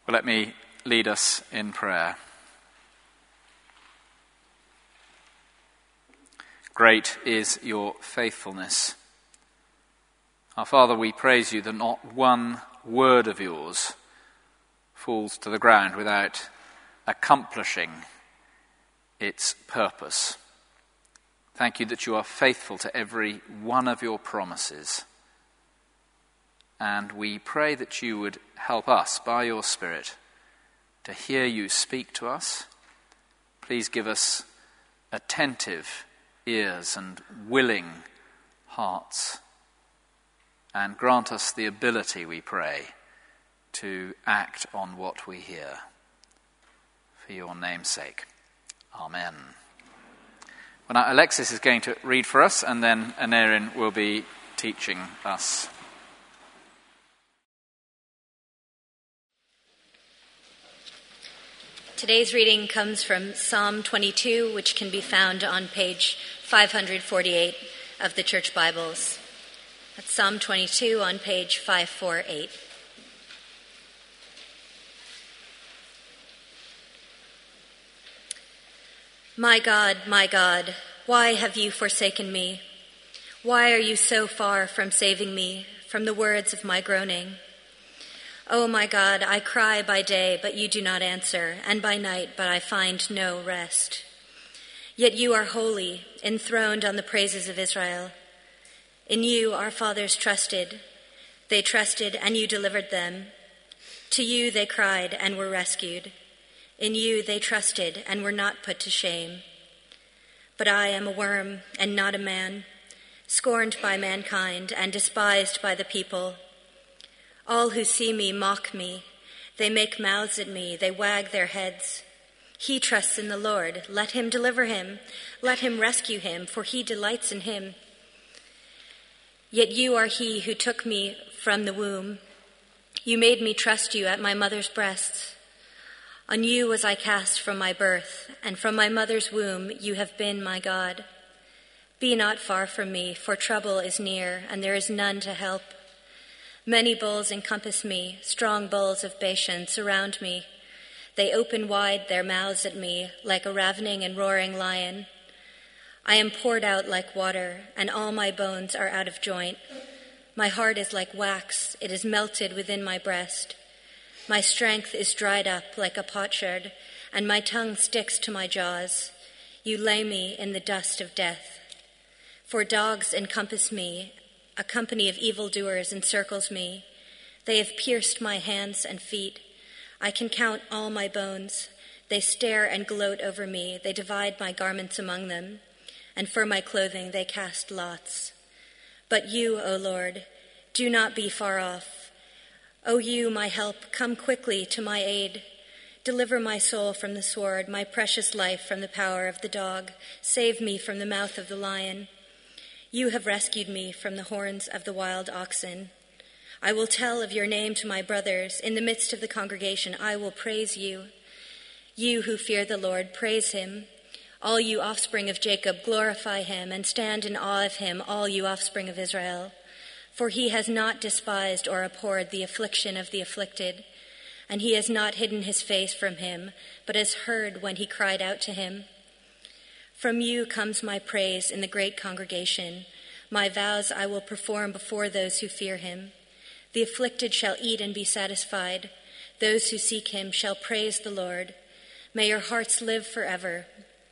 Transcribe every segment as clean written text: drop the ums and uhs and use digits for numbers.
Well, let me lead us in prayer. Great is your faithfulness. Our Father, we praise you that not one word of yours falls to the ground without accomplishing its purpose. Thank you that you are faithful to every one of your promises. And we pray that you would help us by your Spirit to hear you speak to us. Please give us attentive ears and willing hearts, and grant us the ability, we pray, to act on what we hear. For your name's sake. Amen. Well, now Alexis is going to read for us, and then Aneurin will be teaching us. Today's reading comes from Psalm 22, which can be found on page 548 of the Church Bibles. That's Psalm 22 on page 548. My God, why have you forsaken me? Why are you so far from saving me from the words of my groaning? Oh my God, I cry by day, but you do not answer, and by night, but I find no rest. Yet you are holy, enthroned on the praises of Israel. In you our fathers trusted. They trusted, and you delivered them. To you they cried and were rescued. In you they trusted and were not put to shame. But I am a worm and not a man, scorned by mankind and despised by the people. All who see me mock me. They make mouths at me. They wag their heads. He trusts in the Lord. Let him deliver him. Let him rescue him, for he delights in him. Yet you are he who took me from the womb. You made me trust you at my mother's breasts. On you was I cast from my birth, and from my mother's womb you have been my God. Be not far from me, for trouble is near, and there is none to help. Many bulls encompass me, strong bulls of Bashan surround me. They open wide their mouths at me like a ravening and roaring lion. I am poured out like water, and all my bones are out of joint. My heart is like wax, it is melted within my breast. My strength is dried up like a potsherd, and my tongue sticks to my jaws. You lay me in the dust of death. For dogs encompass me, a company of evildoers encircles me. They have pierced my hands and feet. I can count all my bones. They stare and gloat over me. They divide my garments among them, and for my clothing they cast lots. But you, O Lord, do not be far off. O you, my help, come quickly to my aid. Deliver my soul from the sword, my precious life from the power of the dog. Save me from the mouth of the lion. You have rescued me from the horns of the wild oxen. I will tell of your name to my brothers. In the midst of the congregation, I will praise you. You who fear the Lord, praise him. All you offspring of Jacob, glorify him, and stand in awe of him, all you offspring of Israel. For he has not despised or abhorred the affliction of the afflicted, and he has not hidden his face from him, but has heard when he cried out to him. From you comes my praise in the great congregation. My vows I will perform before those who fear him. The afflicted shall eat and be satisfied. Those who seek him shall praise the Lord. May your hearts live forever.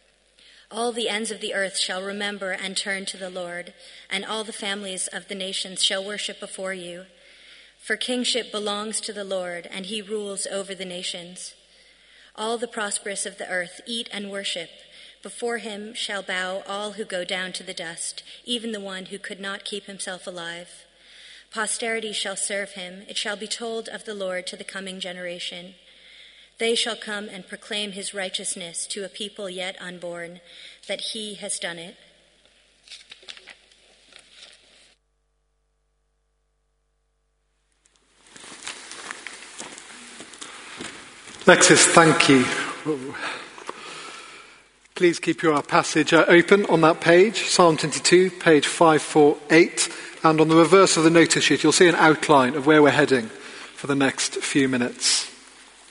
All the ends of the earth shall remember and turn to the Lord, and all the families of the nations shall worship before you. For kingship belongs to the Lord, and he rules over the nations. All the prosperous of the earth eat and worship. Before him shall bow all who go down to the dust, even the one who could not keep himself alive. Posterity shall serve him. It shall be told of the Lord to the coming generation. They shall come and proclaim his righteousness to a people yet unborn, that he has done it. Alexis, thank you. Please keep your passage open on that page, Psalm 22, page 548. And on the reverse of the notice sheet, you'll see an outline of where we're heading for the next few minutes.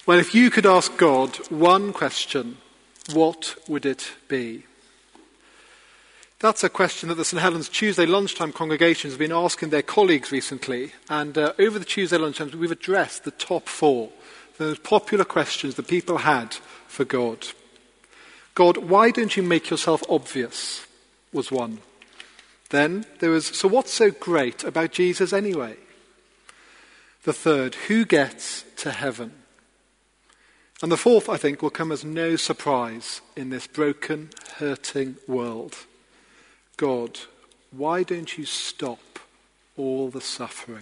Well, if you could ask God one question, what would it be? That's a question that the St. Helens Tuesday lunchtime congregations have been asking their colleagues recently. And over the Tuesday lunchtimes, we've addressed the top 4, the most popular questions that people had for God. God, why don't you make yourself obvious? Was one. Then there was, so what's so great about Jesus anyway? The third, who gets to heaven? And the fourth, I think, will come as no surprise in this broken, hurting world. God, why don't you stop all the suffering?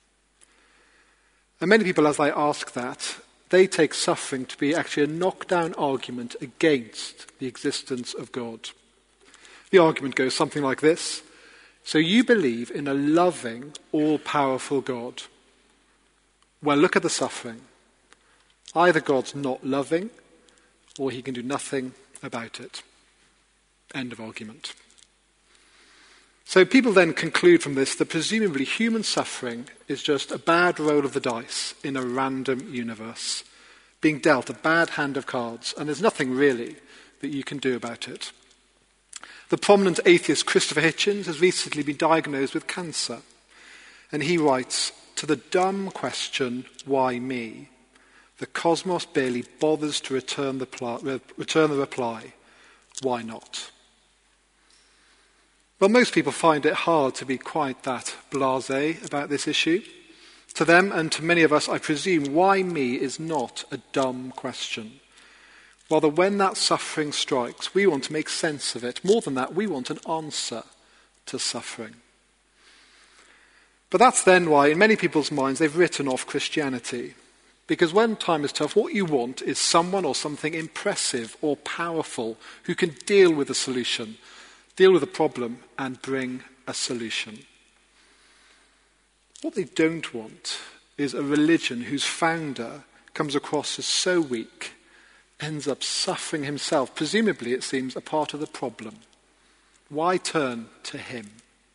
And many people, as I ask that, they take suffering to be actually a knockdown argument against the existence of God. The argument goes something like this. So you believe in a loving, all-powerful God. Well, look at the suffering. Either God's not loving, or he can do nothing about it. End of argument. So people then conclude from this that presumably human suffering is just a bad roll of the dice in a random universe, being dealt a bad hand of cards, and there's nothing really that you can do about it. The prominent atheist Christopher Hitchens has recently been diagnosed with cancer, and he writes, to the dumb question, why me? The cosmos barely bothers to return the reply, why not? Well, most people find it hard to be quite that blasé about this issue. To them, and to many of us, I presume, why me is not a dumb question. Rather, when that suffering strikes, we want to make sense of it. More than that, we want an answer to suffering. But that's then why, in many people's minds, they've written off Christianity. Because when time is tough, what you want is someone or something impressive or powerful who can deal with the solution, deal with the problem, and bring a solution. What they don't want is a religion whose founder comes across as so weak, ends up suffering himself, presumably, it seems, a part of the problem. Why turn to him?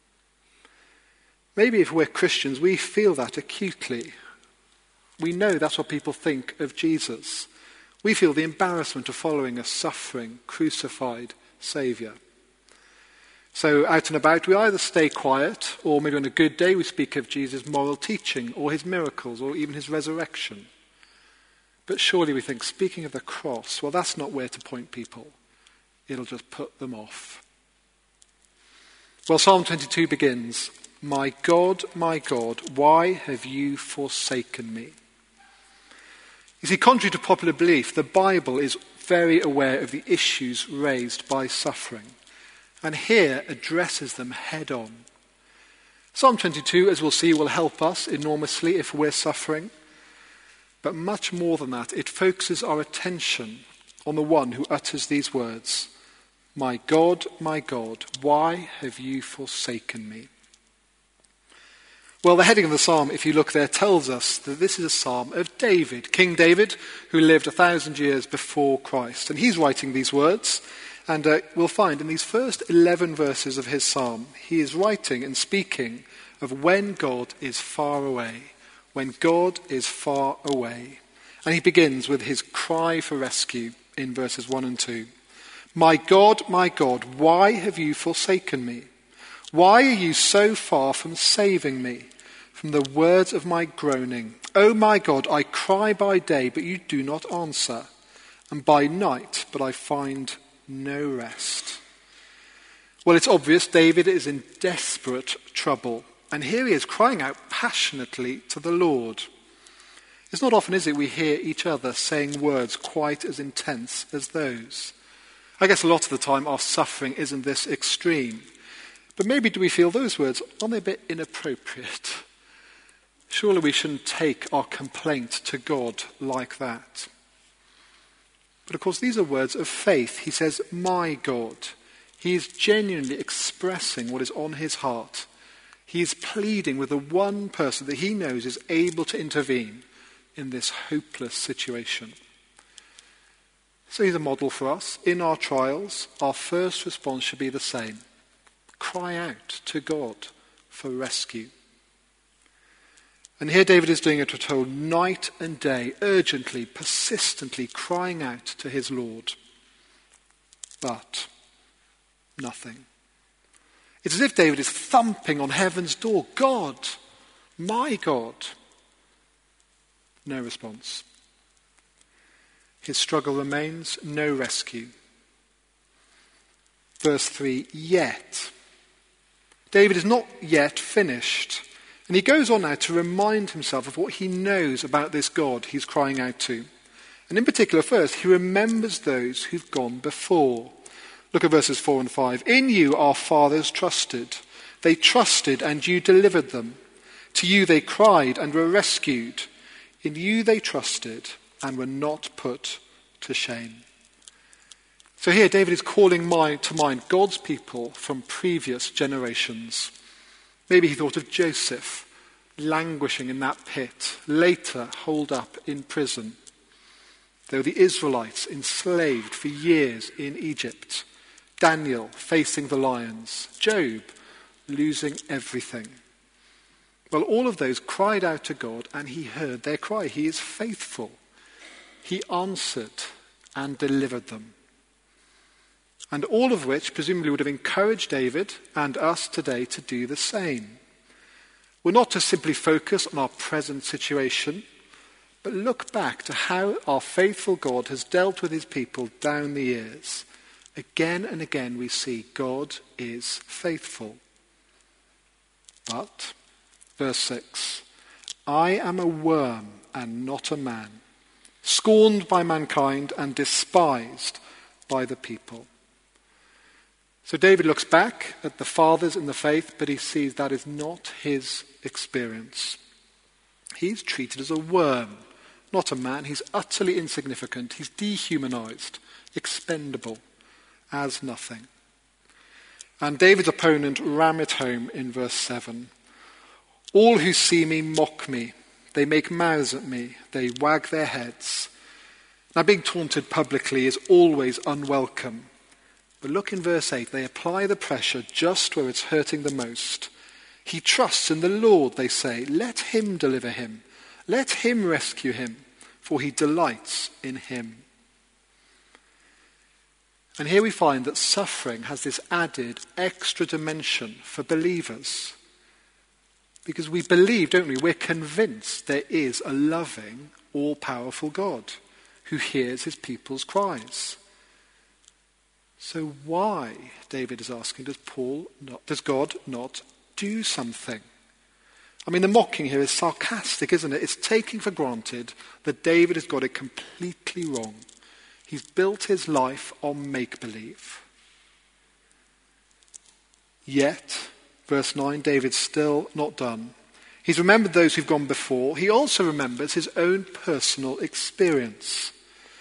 Maybe if we're Christians, we feel that acutely. We know that's what people think of Jesus. We feel the embarrassment of following a suffering, crucified Saviour. So out and about, we either stay quiet, or maybe on a good day we speak of Jesus' moral teaching, or his miracles, or even his resurrection. But surely we think, speaking of the cross, well, that's not where to point people. It'll just put them off. Well, Psalm 22 begins, my God, why have you forsaken me? You see, contrary to popular belief, the Bible is very aware of the issues raised by suffering, and here addresses them head on. Psalm 22, as we'll see, will help us enormously if we're suffering. But much more than that, it focuses our attention on the one who utters these words, my God, why have you forsaken me? Well, the heading of the psalm, if you look there, tells us that this is a psalm of David, King David, who lived 1,000 years before Christ. And he's writing these words, and we'll find in these first 11 verses of his psalm, he is writing and speaking of when God is far away. When God is far away. And he begins with his cry for rescue in verses 1 and 2. My God, why have you forsaken me? Why are you so far from saving me? From the words of my groaning. Oh my God, I cry by day, but you do not answer. And by night, but I find no rest. Well, it's obvious David is in desperate trouble. And here he is crying out passionately to the Lord. It's not often, is it, we hear each other saying words quite as intense as those. I guess a lot of the time our suffering isn't this extreme. But maybe do we feel those words, aren't they a bit inappropriate? Surely we shouldn't take our complaint to God like that. But of course these are words of faith. He says, my God. He is genuinely expressing what is on his heart. He is pleading with the one person that he knows is able to intervene in this hopeless situation. So he's a model for us. In our trials, our first response should be the same. Cry out to God for rescue. And here David is doing it, we're told, night and day, urgently, persistently crying out to his Lord. But nothing. It's as if David is thumping on heaven's door. God, my God. No response. His struggle remains, no rescue. Verse 3, yet. David is not yet finished. And he goes on now to remind himself of what he knows about this God he's crying out to. And in particular, first, he remembers those who've gone before. Look at verses 4 and 5. In you our fathers trusted. They trusted and you delivered them. To you they cried and were rescued. In you they trusted and were not put to shame. So here David is calling to mind God's people from previous generations. Maybe he thought of Joseph languishing in that pit, later holed up in prison. There were the Israelites enslaved for years in Egypt. Daniel facing the lions. Job losing everything. Well, all of those cried out to God and he heard their cry. He is faithful. He answered and delivered them. And all of which presumably would have encouraged David and us today to do the same. We're not to simply focus on our present situation, but look back to how our faithful God has dealt with his people down the years. Again and again we see God is faithful. But, verse 6, I am a worm and not a man, scorned by mankind and despised by the people. So David looks back at the fathers in the faith, but he sees that is not his experience. He's treated as a worm, not a man. He's utterly insignificant. He's dehumanized, expendable, as nothing. And David's opponent ram it home in verse 7. All who see me mock me. They make mouths at me. They wag their heads. Now, being taunted publicly is always unwelcome. But look in verse 8. They apply the pressure just where it's hurting the most. He trusts in the Lord, they say. Let him deliver him. Let him rescue him, for he delights in him. And here we find that suffering has this added extra dimension for believers. Because we believe, don't we? We're convinced there is a loving, all-powerful God who hears his people's cries. So why, David is asking, does God not do something? I mean, the mocking here is sarcastic, isn't it? It's taking for granted that David has got it completely wrong. He's built his life on make-believe. Yet, verse 9, David's still not done. He's remembered those who've gone before. He also remembers his own personal experience.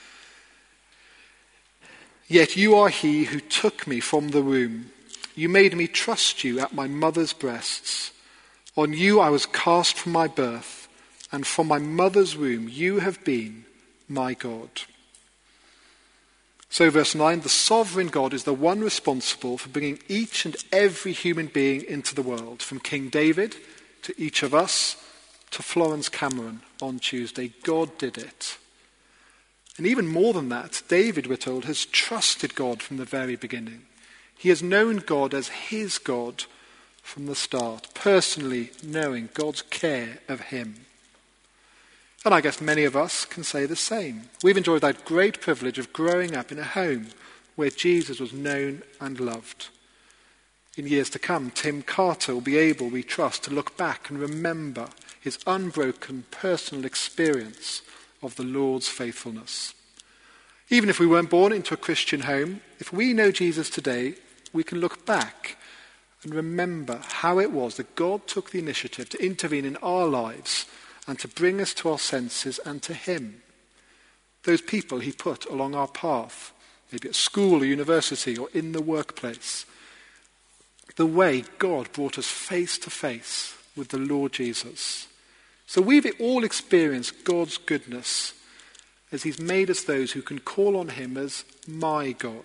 Yet you are he who took me from the womb. You made me trust you at my mother's breasts. On you I was cast from my birth, and from my mother's womb you have been my God. So verse 9, the sovereign God is the one responsible for bringing each and every human being into the world, from King David to each of us to Florence Cameron on Tuesday. God did it. And even more than that, David, we're told, has trusted God from the very beginning. He has known God as his God from the start, personally knowing God's care of him. And I guess many of us can say the same. We've enjoyed that great privilege of growing up in a home where Jesus was known and loved. In years to come, Tim Carter will be able, we trust, to look back and remember his unbroken personal experience of the Lord's faithfulness. Even if we weren't born into a Christian home, if we know Jesus today, we can look back and remember how it was that God took the initiative to intervene in our lives and to bring us to our senses and to him. Those people he put along our path, maybe at school or university or in the workplace. The way God brought us face to face with the Lord Jesus. So we've all experienced God's goodness as he's made us those who can call on him as my God.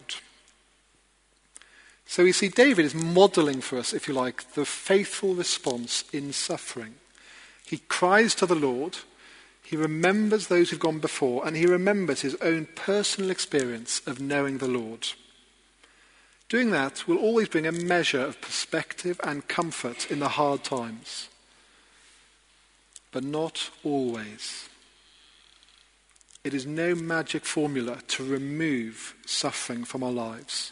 So we see David is modelling for us, if you like, the faithful response in suffering. He cries to the Lord, he remembers those who've gone before, and he remembers his own personal experience of knowing the Lord. Doing that will always bring a measure of perspective and comfort in the hard times, but not always. It is no magic formula to remove suffering from our lives.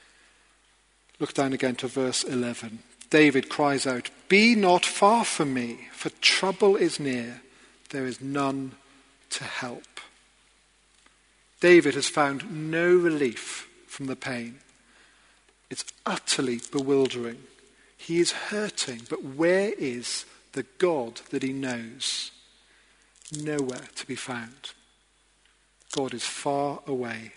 Look down again to verse 11. David cries out, "Be not far from me, for trouble is near. There is none to help." David has found no relief from the pain. It's utterly bewildering. He is hurting, but where is the God that he knows? Nowhere to be found. God is far away.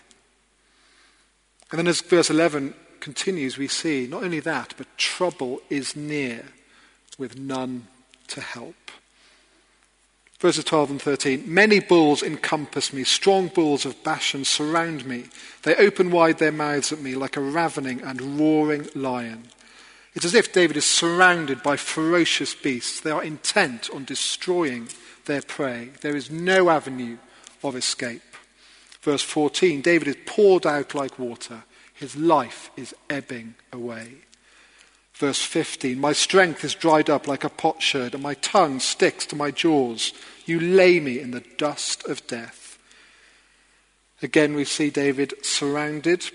And then as verse 11 continues, we see not only that, but trouble is near with none to help. Verses 12 and 13, "Many bulls encompass me, strong bulls of Bashan surround me. They open wide their mouths at me like a ravening and roaring lion." It's as if David is surrounded by ferocious beasts. They are intent on destroying their prey. There is no avenue of escape. Verse 14, David is poured out like water. His life is ebbing away. Verse 15, "My strength is dried up like a potsherd, and my tongue sticks to my jaws. You lay me in the dust of death." Again, we see David surrounded.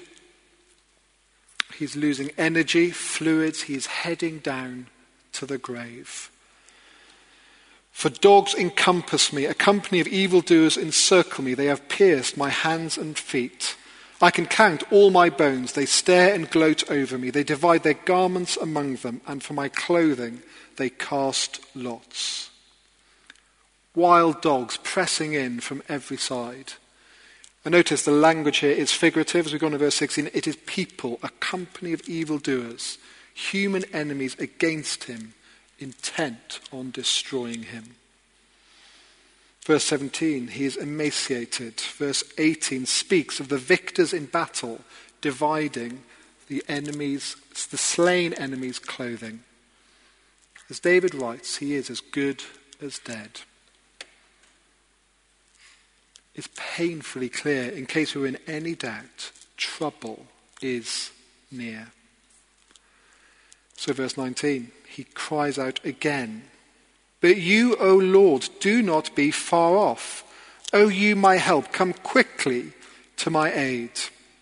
He's losing energy, fluids. He's heading down to the grave. "For dogs encompass me, a company of evildoers encircle me. They have pierced my hands and feet. I can count all my bones. They stare and gloat over me. They divide their garments among them, and for my clothing they cast lots." Wild dogs pressing in from every side. And notice the language here is figurative. As we go on to verse 16, it is people, a company of evildoers, human enemies against him, intent on destroying him. Verse 17, he is emaciated. Verse 18 speaks of the victors in battle dividing the slain enemy's clothing. As David writes, he is as good as dead. It's painfully clear, in case we were in any doubt, trouble is near. So verse 19, he cries out again, "But you, O Lord, do not be far off. O you, my help, come quickly to my aid."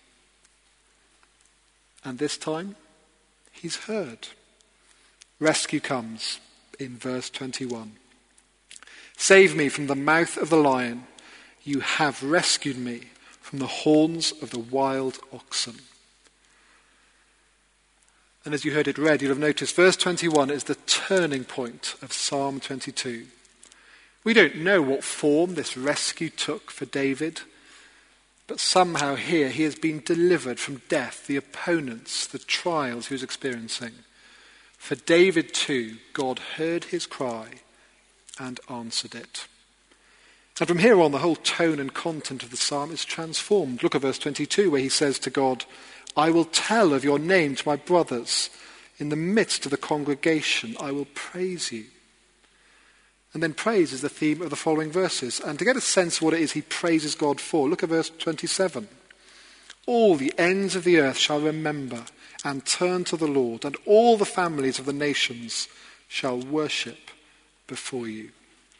And this time, he's heard. Rescue comes in verse 21. "Save me from the mouth of the lion. You have rescued me from the horns of the wild oxen." And as you heard it read, you'll have noticed verse 21 is the turning point of Psalm 22. We don't know what form this rescue took for David, but somehow here he has been delivered from death, the opponents, the trials he was experiencing. For David too, God heard his cry and answered it. And from here on, the whole tone and content of the psalm is transformed. Look at verse 22, where he says to God, "I will tell of your name to my brothers. In the midst of the congregation, I will praise you." And then praise is the theme of the following verses. And to get a sense of what it is he praises God for, look at verse 27. "All the ends of the earth shall remember and turn to the Lord, and all the families of the nations shall worship before you."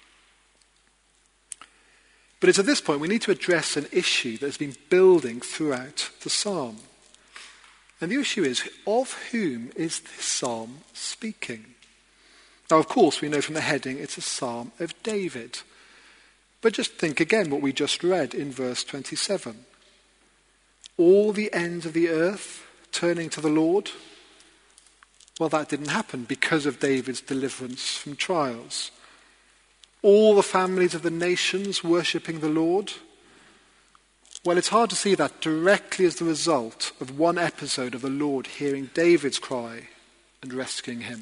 But it's at this point we need to address an issue that has been building throughout the psalm. And the issue is, of whom is this psalm speaking? Now, of course, we know from the heading it's a psalm of David. But just think again what we just read in verse 27. All the ends of the earth turning to the Lord. Well, that didn't happen because of David's deliverance from trials. All the families of the nations worshipping the Lord. Well, it's hard to see that directly as the result of one episode of the Lord hearing David's cry and rescuing him.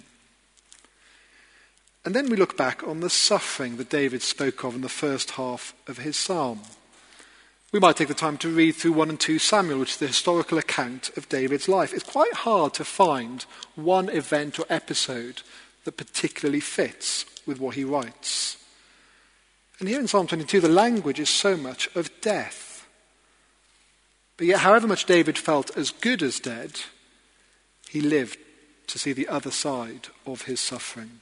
And then we look back on the suffering that David spoke of in the first half of his psalm. We might take the time to read through 1 and 2 Samuel, which is the historical account of David's life. It's quite hard to find one event or episode that particularly fits with what he writes. And here in Psalm 22, the language is so much of death. But yet, however much David felt as good as dead, he lived to see the other side of his suffering.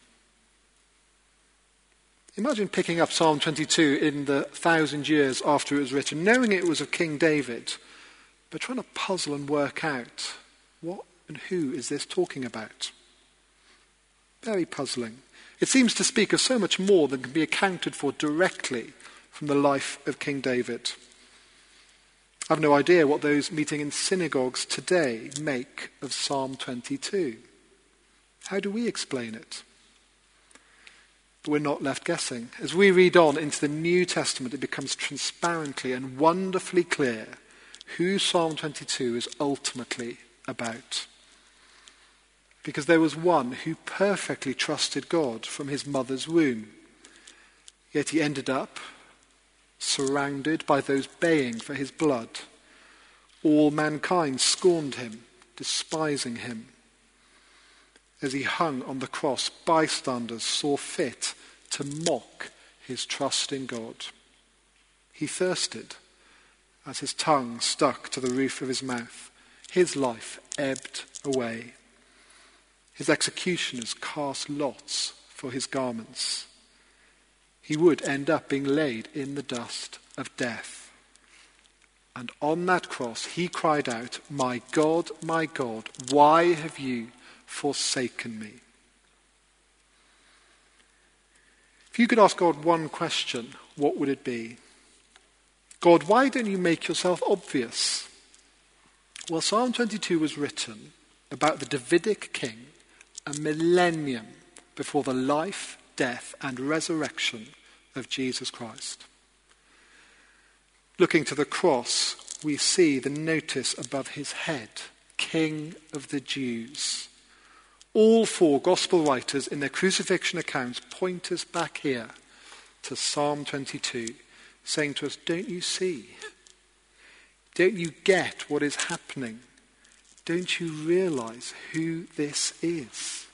Imagine picking up Psalm 22 in the 1,000 years after it was written, knowing it was of King David, but trying to puzzle and work out what and who is this talking about. Very puzzling. It seems to speak of so much more than can be accounted for directly from the life of King David. I have no idea what those meeting in synagogues today make of Psalm 22. How do we explain it? But we're not left guessing. As we read on into the New Testament, it becomes transparently and wonderfully clear who Psalm 22 is ultimately about. Because there was one who perfectly trusted God from his mother's womb. Yet he ended up surrounded by those baying for his blood. All mankind scorned him, despising him. As he hung on the cross, bystanders saw fit to mock his trust in God. He thirsted as his tongue stuck to the roof of his mouth. His life ebbed away. His executioners cast lots for his garments. He would end up being laid in the dust of death. And on that cross he cried out, my God, why have you forsaken me?" If you could ask God one question, what would it be? God, why don't you make yourself obvious? Well, Psalm 22 was written about the Davidic king a millennium before the life, death, and resurrection of Jesus Christ. Looking to the cross, we see the notice above his head, King of the Jews. All four gospel writers in their crucifixion accounts point us back here to Psalm 22, saying to us, don't you see? Don't you get what is happening? Don't you realize who this is?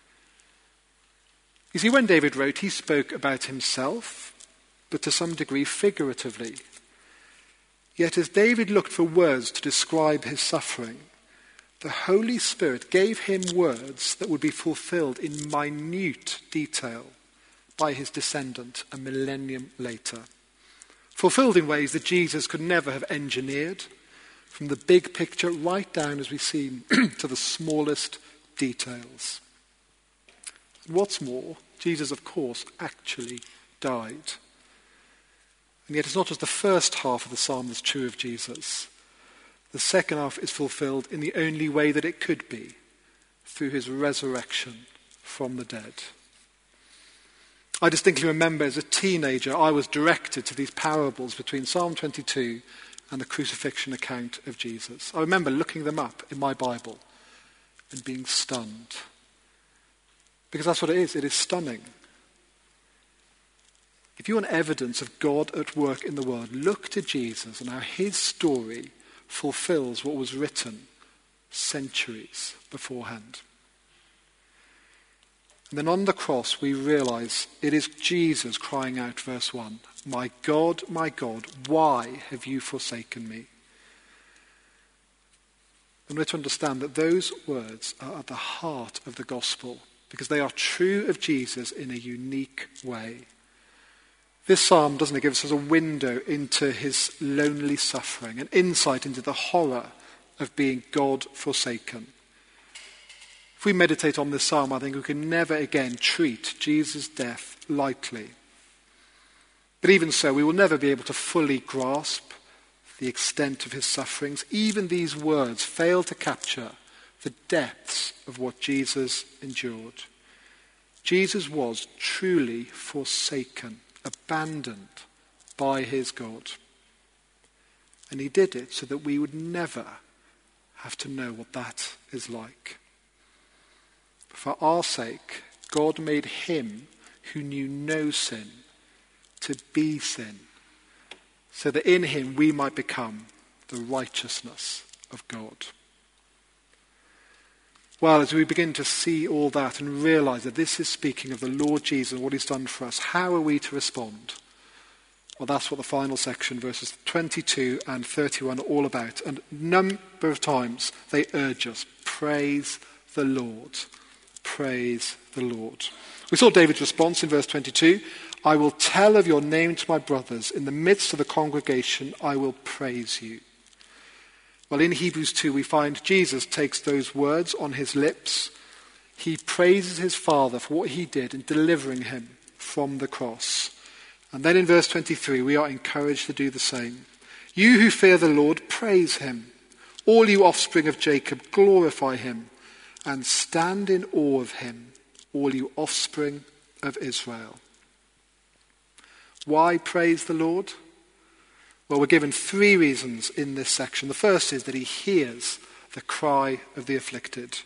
You see, when David wrote, he spoke about himself, but to some degree figuratively. Yet as David looked for words to describe his suffering, the Holy Spirit gave him words that would be fulfilled in minute detail by his descendant a millennium later. Fulfilled in ways that Jesus could never have engineered, from the big picture right down, as we've seen, to the smallest details. What's more, Jesus, of course, actually died. And yet it's not just the first half of the psalm that's true of Jesus. The second half is fulfilled in the only way that it could be, through his resurrection from the dead. I distinctly remember as a teenager, I was directed to these parables between Psalm 22 and the crucifixion account of Jesus. I remember looking them up in my Bible and being stunned. Because that's what it is. It is stunning. If you want evidence of God at work in the world, look to Jesus and how his story fulfills what was written centuries beforehand. And then on the cross we realize it is Jesus crying out, verse 1, my God, why have you forsaken me?" And we're to understand that those words are at the heart of the gospel because they are true of Jesus in a unique way. This psalm doesn't give us a window into his lonely suffering, an insight into the horror of being God forsaken. If we meditate on this psalm, I think we can never again treat Jesus' death lightly. But even so, we will never be able to fully grasp the extent of his sufferings. Even these words fail to capture the depths of what Jesus endured. Jesus was truly forsaken, abandoned by his God. And he did it so that we would never have to know what that is like. For our sake, God made him who knew no sin to be sin, so that in him we might become the righteousness of God. Well, as we begin to see all that and realize that this is speaking of the Lord Jesus and what he's done for us, how are we to respond? Well, that's what the final section, verses 22 and 31, are all about. And a number of times they urge us, praise the Lord. Praise the Lord. We saw David's response in verse 22. I will tell of your name to my brothers. In the midst of the congregation, I will praise you. Well, in Hebrews 2, we find Jesus takes those words on his lips. He praises his Father for what he did in delivering him from the cross. And then in verse 23, we are encouraged to do the same. You who fear the Lord, praise him. All you offspring of Jacob, glorify him. And stand in awe of him, all you offspring of Israel. Why praise the Lord? Well, we're given three reasons in this section. The first is that he hears the cry of the afflicted.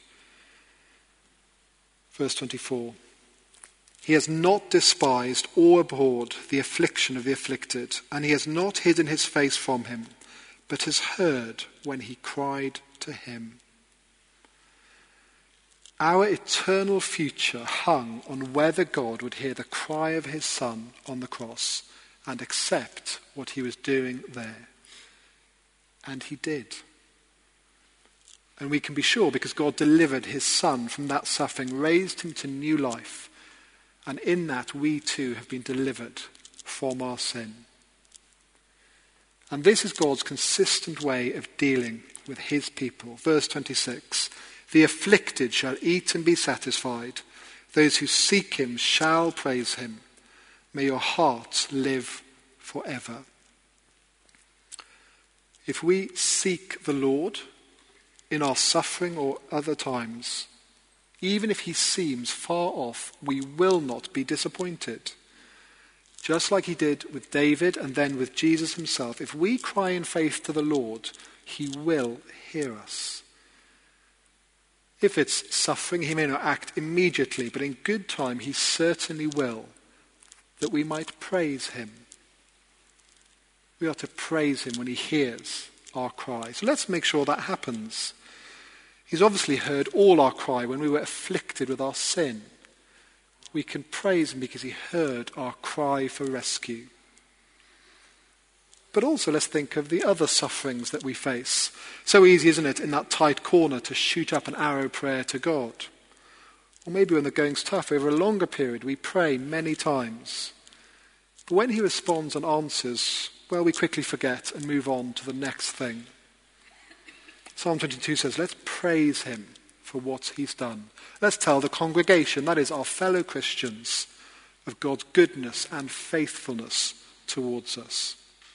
Verse 24. He has not despised or abhorred the affliction of the afflicted, and he has not hidden his face from him, but has heard when he cried to him. Our eternal future hung on whether God would hear the cry of his Son on the cross and accept what he was doing there. And he did. And we can be sure because God delivered his Son from that suffering, raised him to new life. And in that we too have been delivered from our sin. And this is God's consistent way of dealing with his people. Verse 26. The afflicted shall eat and be satisfied. Those who seek him shall praise him. May your hearts live forever. If we seek the Lord in our suffering or other times, even if he seems far off, we will not be disappointed. Just like he did with David and then with Jesus himself, if we cry in faith to the Lord, he will hear us. If it's suffering, he may not act immediately, but in good time he certainly will, that we might praise him. We are to praise him when he hears our cry. So let's make sure that happens. He's obviously heard all our cry when we were afflicted with our sin. We can praise him because he heard our cry for rescue. But also let's think of the other sufferings that we face. So easy, isn't it, in that tight corner to shoot up an arrow prayer to God? Or maybe when the going's tough, over a longer period, we pray many times. But when he responds and answers, well, we quickly forget and move on to the next thing. Psalm 22 says, let's praise him for what he's done. Let's tell the congregation, that is our fellow Christians, of God's goodness and faithfulness towards us.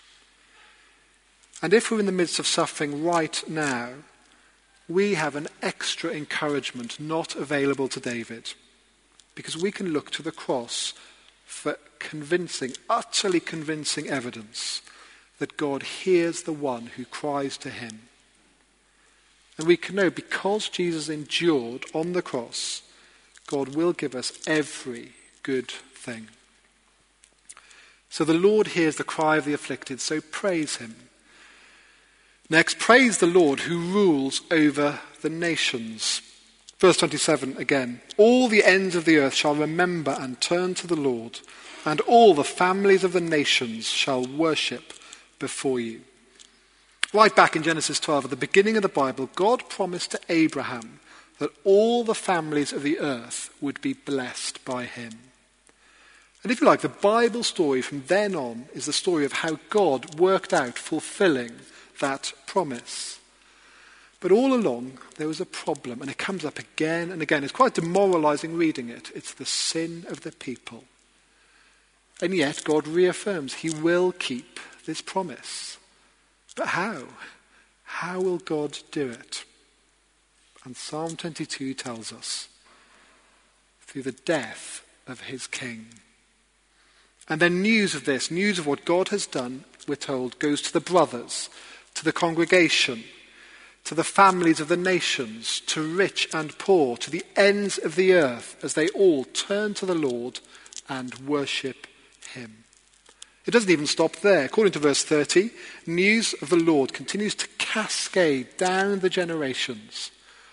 And if we're in the midst of suffering right now, we have an extra encouragement not available to David, because we can look to the cross for convincing, utterly convincing evidence that God hears the one who cries to him. And we can know because Jesus endured on the cross, God will give us every good thing. So the Lord hears the cry of the afflicted, so praise him. Next, praise the Lord who rules over the nations. Verse 27 again. All the ends of the earth shall remember and turn to the Lord, and all the families of the nations shall worship before you. Right back in Genesis 12, at the beginning of the Bible, God promised to Abraham that all the families of the earth would be blessed by him. And if you like, the Bible story from then on is the story of how God worked out fulfilling that promise. But all along, there was a problem, and it comes up again and again. It's quite demoralizing reading it. It's the sin of the people. And yet, God reaffirms he will keep this promise. But how? How will God do it? And Psalm 22 tells us, through the death of his king. And then news of this, news of what God has done, we're told, goes to the brothers, to the congregation, to the families of the nations, to rich and poor, to the ends of the earth, as they all turn to the Lord and worship him. It doesn't even stop there. According to verse 30, news of the Lord continues to cascade down the generations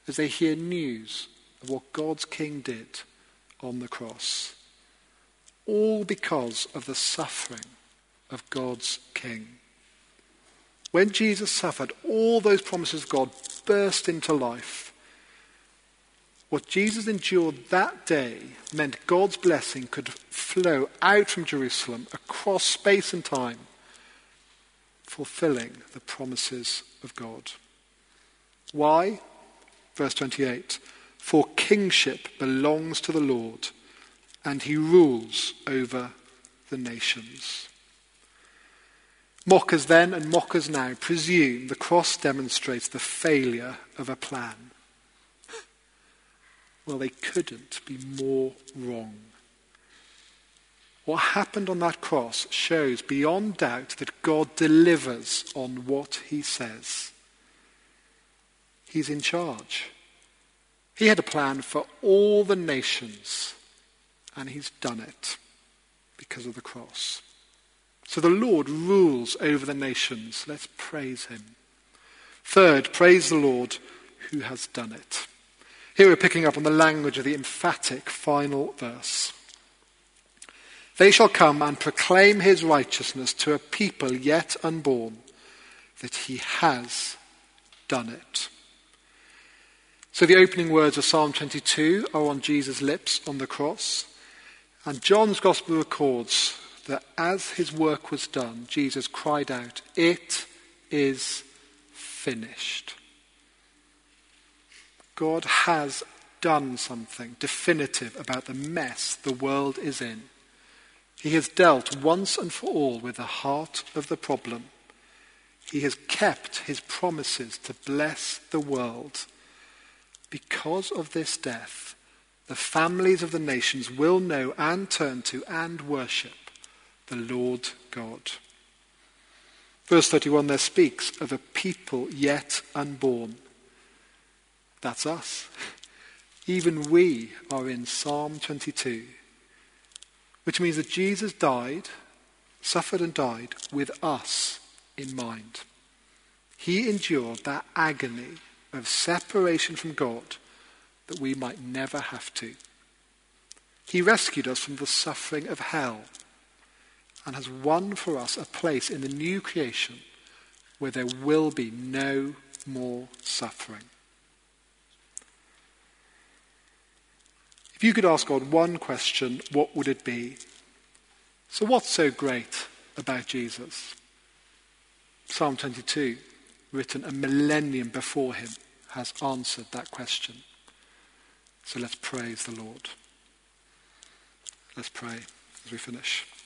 as they hear news of what God's King did on the cross. All because of the suffering of God's King. When Jesus suffered, all those promises of God burst into life. What Jesus endured that day meant God's blessing could flow out from Jerusalem across space and time, fulfilling the promises of God. Why? Verse 28, for kingship belongs to the Lord, and he rules over the nations. Mockers then and mockers now presume the cross demonstrates the failure of a plan. Well, they couldn't be more wrong. What happened on that cross shows beyond doubt that God delivers on what he says. He's in charge. He had a plan for all the nations, and he's done it because of the cross. So the Lord rules over the nations. Let's praise him. Third, praise the Lord who has done it. Here we're picking up on the language of the emphatic final verse. They shall come and proclaim his righteousness to a people yet unborn, that he has done it. So the opening words of Psalm 22 are on Jesus' lips on the cross. And John's Gospel records that as his work was done, Jesus cried out, "It is finished." God has done something definitive about the mess the world is in. He has dealt once and for all with the heart of the problem. He has kept his promises to bless the world. Because of this death, the families of the nations will know and turn to and worship the Lord God. Verse 31 there speaks of a people yet unborn. That's us. Even we are in Psalm 22, which means that Jesus died, suffered and died with us in mind. He endured that agony of separation from God that we might never have to. He rescued us from the suffering of hell and has won for us a place in the new creation where there will be no more suffering. If you could ask God one question, what would it be? So what's so great about Jesus? Psalm 22, written a millennium before him, has answered that question. So let's praise the Lord. Let's pray as we finish.